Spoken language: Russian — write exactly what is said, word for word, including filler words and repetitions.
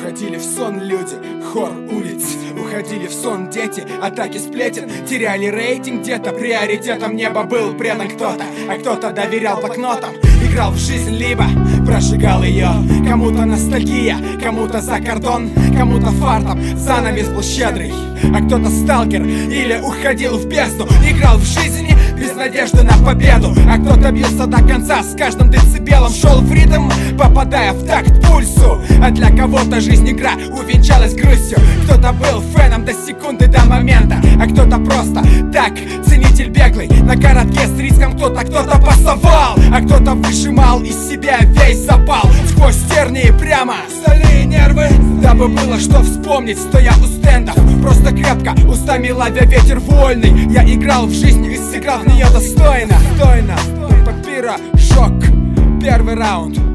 Уходили в сон люди, хор улиц. Уходили в сон дети, атаки сплетен. Теряли рейтинг где-то, приоритетом неба был предан кто-то, а кто-то доверял блокнотам. Играл в жизнь, либо прожигал ее. Кому-то ностальгия, кому-то за кордон, кому-то фартом занавес был щедрый, а кто-то сталкер или уходил в бездну. Играл в жизни без надежды на победу, а кто-то бился до конца, с каждым децибелом шел в ритм, попадая в такт пульсу. А для кого-то жизнь игра увенчалась грустью. Кто-то был фэном до секунды, до момента, а кто-то просто так, ценитель беглый на коротке с риском. Кто-то, кто-то пасовал, а кто-то выжимал из себя весь запал сквозь тернии прямо стальные нервы. Дабы было что вспомнить, стоя у стендов, просто крепко, устами ловя ветер вольный. Я играл в жизнь и сыграл в нее достойно. Достойно, папира, шок, первый раунд.